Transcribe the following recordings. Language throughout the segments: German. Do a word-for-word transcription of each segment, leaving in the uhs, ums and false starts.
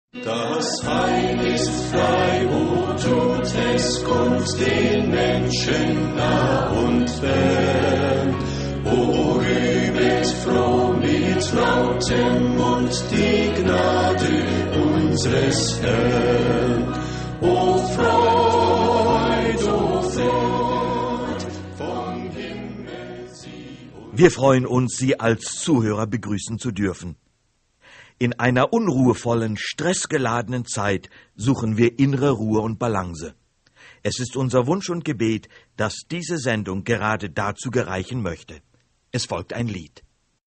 Das Heil ist frei, wo tut es kund den Menschen nah und fern. O rühmet froh mit lautem Mund die Gnade unseres Herrn. O Freud, o Freud, vom Himmel sie uns. Wir freuen uns, Sie als Zuhörer begrüßen zu dürfen. In einer unruhevollen, stressgeladenen Zeit suchen wir innere Ruhe und Balance. Es ist unser Wunsch und Gebet, dass diese Sendung gerade dazu gereichen möchte. Es folgt ein Lied.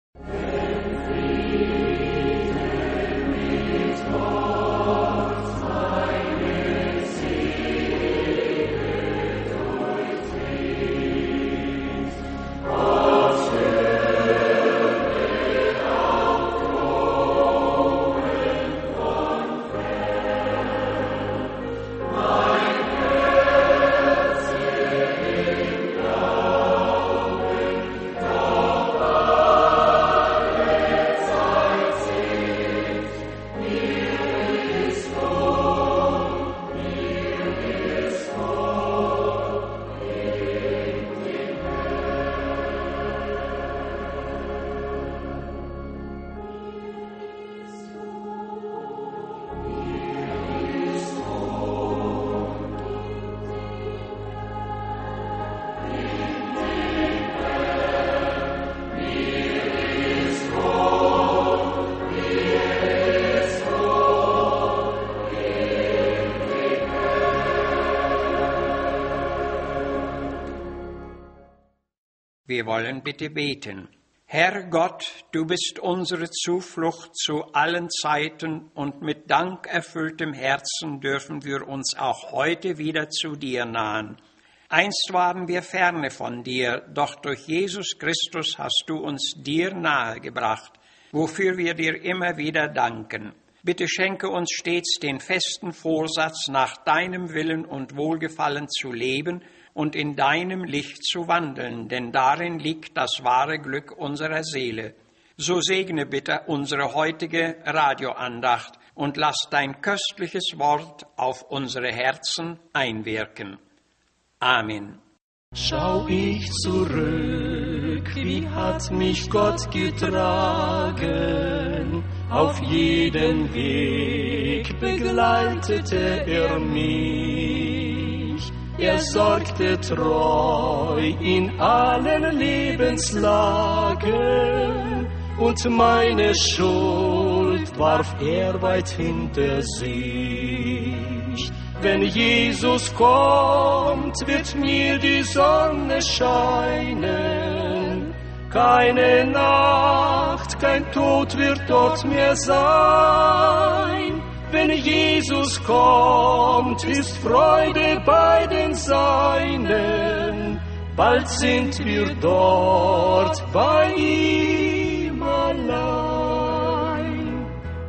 Wir wollen bitte beten. Herr Gott, du bist unsere Zuflucht zu allen Zeiten und mit dankerfülltem Herzen dürfen wir uns auch heute wieder zu dir nahen. Einst waren wir ferne von dir, doch durch Jesus Christus hast du uns dir nahegebracht, wofür wir dir immer wieder danken. Bitte schenke uns stets den festen Vorsatz, nach deinem Willen und Wohlgefallen zu leben und in deinem Licht zu wandeln, denn darin liegt das wahre Glück unserer Seele. So segne bitte unsere heutige Radioandacht und lass dein köstliches Wort auf unsere Herzen einwirken. Amen. Schau ich zurück, wie hat mich Gott getragen, auf jeden Weg begleitete er mich. Er sorgte treu in allen Lebenslagen und meine Schuld warf er weit hinter sich. Wenn Jesus kommt, wird mir die Sonne scheinen. Keine Nacht, kein Tod wird dort mehr sein. Wenn Jesus kommt, ist Freude bei den Seinen. Bald sind wir dort bei ihm allein.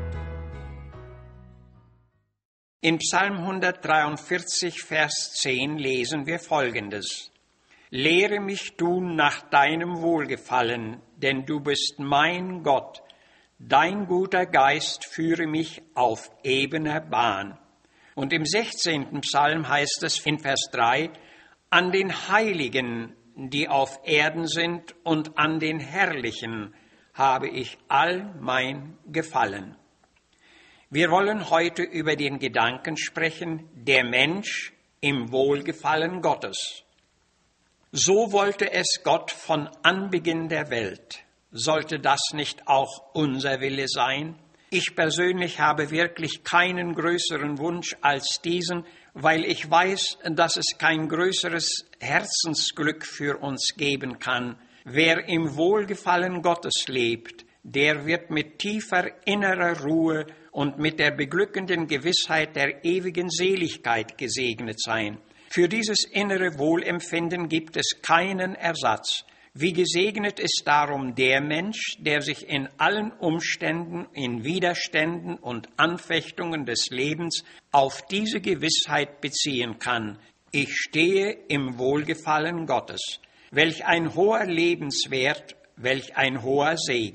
In Psalm hundertdreiundvierzig, Vers zehn lesen wir Folgendes. Lehre mich du nach deinem Wohlgefallen, denn du bist mein Gott. Dein guter Geist führe mich auf ebener Bahn. Und im sechzehnten Psalm heißt es in Vers drei, an den Heiligen, die auf Erden sind, und an den Herrlichen habe ich all mein Gefallen. Wir wollen heute über den Gedanken sprechen, der Mensch im Wohlgefallen Gottes. So wollte es Gott von Anbeginn der Welt. Sollte das nicht auch unser Wille sein? Ich persönlich habe wirklich keinen größeren Wunsch als diesen, weil ich weiß, dass es kein größeres Herzensglück für uns geben kann. Wer im Wohlgefallen Gottes lebt, der wird mit tiefer innerer Ruhe und mit der beglückenden Gewissheit der ewigen Seligkeit gesegnet sein. Für dieses innere Wohlempfinden gibt es keinen Ersatz. Wie gesegnet ist darum der Mensch, der sich in allen Umständen, in Widerständen und Anfechtungen des Lebens auf diese Gewissheit beziehen kann. Ich stehe im Wohlgefallen Gottes. Welch ein hoher Lebenswert, welch ein hoher Segen.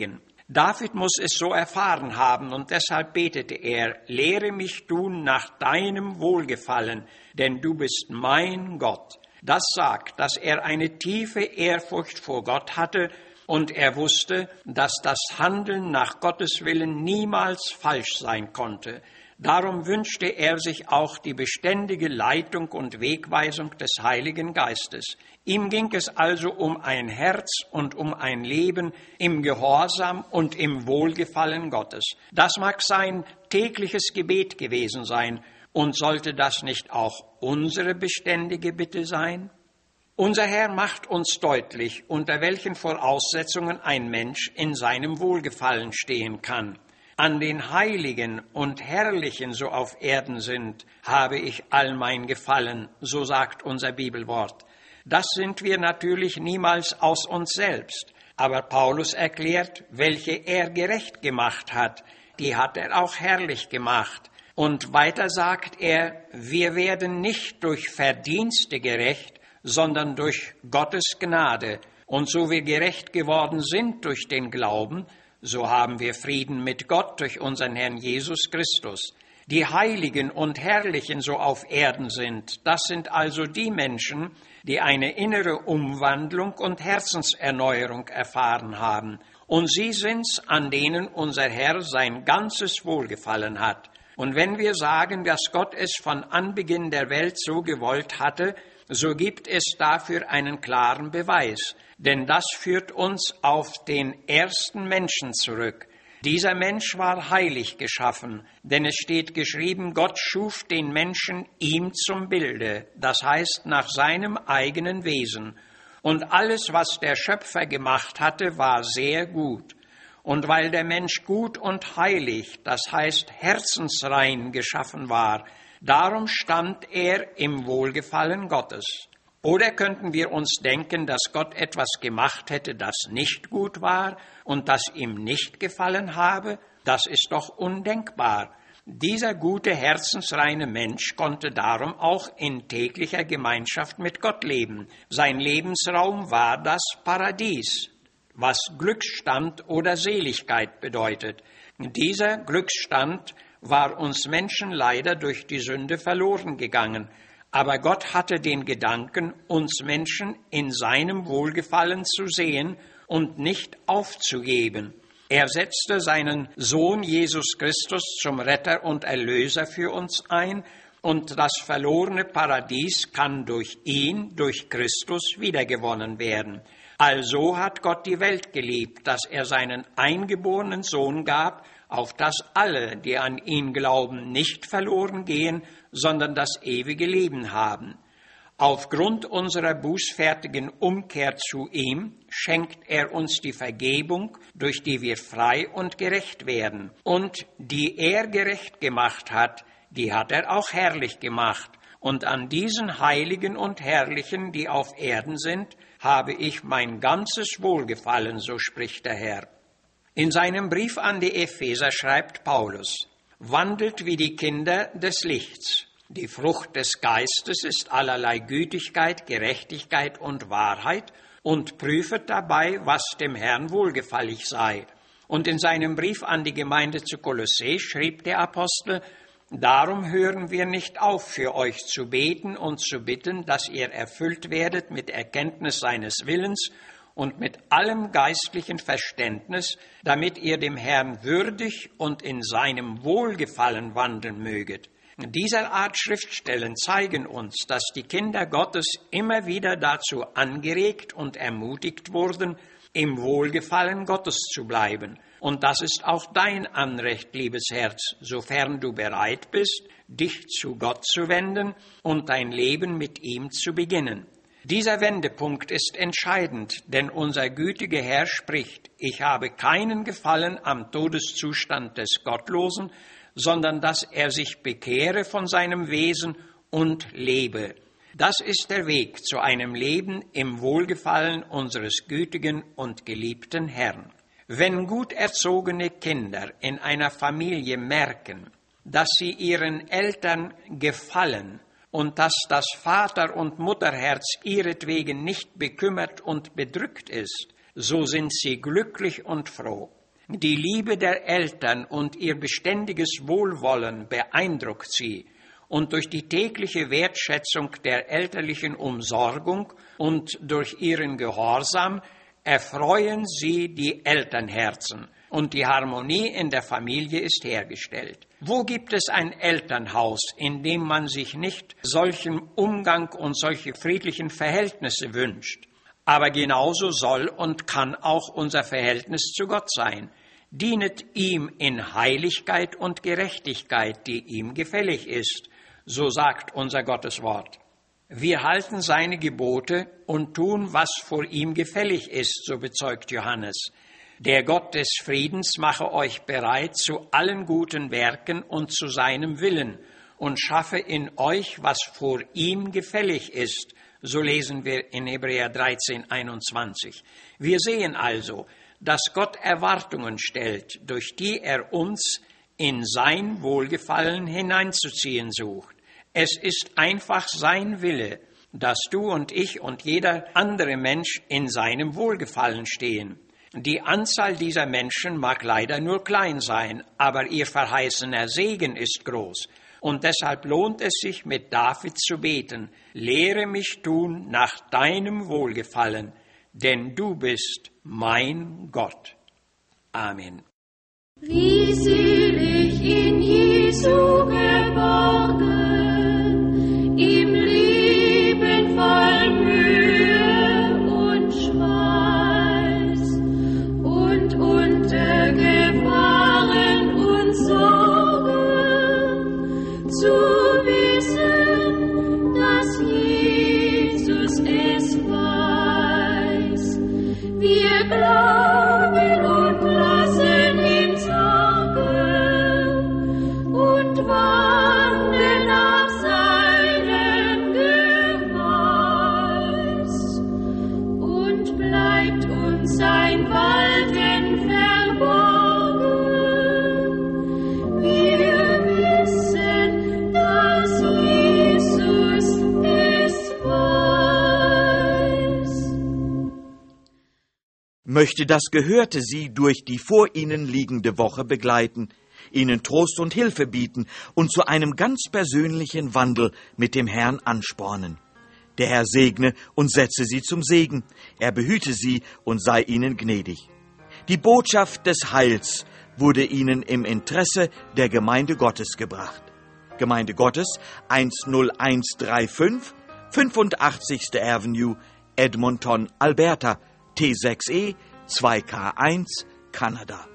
David muss es so erfahren haben und deshalb betete er, lehre mich du nach deinem Wohlgefallen, denn du bist mein Gott. Das sagt, dass er eine tiefe Ehrfurcht vor Gott hatte und er wusste, dass das Handeln nach Gottes Willen niemals falsch sein konnte. Darum wünschte er sich auch die beständige Leitung und Wegweisung des Heiligen Geistes. Ihm ging es also um ein Herz und um ein Leben im Gehorsam und im Wohlgefallen Gottes. Das mag sein tägliches Gebet gewesen sein. Und sollte das nicht auch unsere beständige Bitte sein? Unser Herr macht uns deutlich, unter welchen Voraussetzungen ein Mensch in seinem Wohlgefallen stehen kann. An den Heiligen und Herrlichen so auf Erden sind, habe ich all mein Gefallen, so sagt unser Bibelwort. Das sind wir natürlich niemals aus uns selbst. Aber Paulus erklärt, welche er gerecht gemacht hat, die hat er auch herrlich gemacht. Und weiter sagt er, wir werden nicht durch Verdienste gerecht, sondern durch Gottes Gnade. Und so wir gerecht geworden sind durch den Glauben, so haben wir Frieden mit Gott durch unseren Herrn Jesus Christus. Die Heiligen und Herrlichen so auf Erden sind, das sind also die Menschen, die eine innere Umwandlung und Herzenserneuerung erfahren haben. Und sie sind's, an denen unser Herr sein ganzes Wohlgefallen hat. Und wenn wir sagen, dass Gott es von Anbeginn der Welt so gewollt hatte, so gibt es dafür einen klaren Beweis. Denn das führt uns auf den ersten Menschen zurück. Dieser Mensch war heilig geschaffen, denn es steht geschrieben, Gott schuf den Menschen ihm zum Bilde, das heißt nach seinem eigenen Wesen. Und alles, was der Schöpfer gemacht hatte, war sehr gut. Und weil der Mensch gut und heilig, das heißt herzensrein geschaffen war, darum stand er im Wohlgefallen Gottes. Oder könnten wir uns denken, dass Gott etwas gemacht hätte, das nicht gut war und das ihm nicht gefallen habe? Das ist doch undenkbar. Dieser gute, herzensreine Mensch konnte darum auch in täglicher Gemeinschaft mit Gott leben. Sein Lebensraum war das Paradies, was Glücksstand oder Seligkeit bedeutet. Dieser Glücksstand war uns Menschen leider durch die Sünde verloren gegangen. Aber Gott hatte den Gedanken, uns Menschen in seinem Wohlgefallen zu sehen und nicht aufzugeben. Er setzte seinen Sohn Jesus Christus zum Retter und Erlöser für uns ein, und das verlorene Paradies kann durch ihn, durch Christus, wiedergewonnen werden. Also hat Gott die Welt geliebt, dass er seinen eingeborenen Sohn gab, auf dass alle, die an ihn glauben, nicht verloren gehen, sondern das ewige Leben haben. Aufgrund unserer bußfertigen Umkehr zu ihm schenkt er uns die Vergebung, durch die wir frei und gerecht werden. Und die er gerecht gemacht hat, die hat er auch herrlich gemacht. Und an diesen Heiligen und Herrlichen, die auf Erden sind, habe ich mein ganzes Wohlgefallen, so spricht der Herr. In seinem Brief an die Epheser schreibt Paulus, wandelt wie die Kinder des Lichts. Die Frucht des Geistes ist allerlei Gütigkeit, Gerechtigkeit und Wahrheit und prüfet dabei, was dem Herrn wohlgefallig sei. Und in seinem Brief an die Gemeinde zu Kolossä schrieb der Apostel, darum hören wir nicht auf, für euch zu beten und zu bitten, dass ihr erfüllt werdet mit Erkenntnis seines Willens und mit allem geistlichen Verständnis, damit ihr dem Herrn würdig und in seinem Wohlgefallen wandeln möget. Dieser Art Schriftstellen zeigen uns, dass die Kinder Gottes immer wieder dazu angeregt und ermutigt wurden, im Wohlgefallen Gottes zu bleiben. Und das ist auch dein Anrecht, liebes Herz, sofern du bereit bist, dich zu Gott zu wenden und dein Leben mit ihm zu beginnen. Dieser Wendepunkt ist entscheidend, denn unser gütiger Herr spricht, ich habe keinen Gefallen am Todeszustand des Gottlosen, sondern dass er sich bekehre von seinem Wesen und lebe. Das ist der Weg zu einem Leben im Wohlgefallen unseres gütigen und geliebten Herrn. Wenn gut erzogene Kinder in einer Familie merken, dass sie ihren Eltern gefallen und dass das Vater- und Mutterherz ihretwegen nicht bekümmert und bedrückt ist, so sind sie glücklich und froh. Die Liebe der Eltern und ihr beständiges Wohlwollen beeindruckt sie, und durch die tägliche Wertschätzung der elterlichen Umsorgung und durch ihren Gehorsam erfreuen sie die Elternherzen, und die Harmonie in der Familie ist hergestellt. Wo gibt es ein Elternhaus, in dem man sich nicht solchen Umgang und solche friedlichen Verhältnisse wünscht? Aber genauso soll und kann auch unser Verhältnis zu Gott sein. Dienet ihm in Heiligkeit und Gerechtigkeit, die ihm gefällig ist, so sagt unser Gotteswort. Wir halten seine Gebote und tun, was vor ihm gefällig ist, so bezeugt Johannes. Der Gott des Friedens mache euch bereit zu allen guten Werken und zu seinem Willen und schaffe in euch, was vor ihm gefällig ist. So lesen wir in Hebräer dreizehn, einundzwanzig. Wir sehen also, dass Gott Erwartungen stellt, durch die er uns in sein Wohlgefallen hineinzuziehen sucht. Es ist einfach sein Wille, dass du und ich und jeder andere Mensch in seinem Wohlgefallen stehen. Die Anzahl dieser Menschen mag leider nur klein sein, aber ihr verheißener Segen ist groß. Und deshalb lohnt es sich, mit David zu beten: Lehre mich tun nach deinem Wohlgefallen, denn du bist mein Gott. Amen. Wie selig in Jesu geborgen, im Leben voll Mühe und Schweiß und unter Gefahren und Sorgen, zu wissen, dass Jesus es weiß. Wir glauben und lassen ihn sagen und wandeln nach seinem Geheiß. Und bleibt uns sein Walten verborgen, wir wissen, dass Jesus es weiß. Möchte das Gehörte Sie durch die vor Ihnen liegende Woche begleiten, Ihnen Trost und Hilfe bieten und zu einem ganz persönlichen Wandel mit dem Herrn anspornen. Der Herr segne und setze Sie zum Segen. Er behüte Sie und sei Ihnen gnädig. Die Botschaft des Heils wurde Ihnen im Interesse der Gemeinde Gottes gebracht. Gemeinde Gottes eins null eins drei fünf, fünfundachtzigste Avenue, Edmonton, Alberta, T sechs E zwei K eins, Kanada.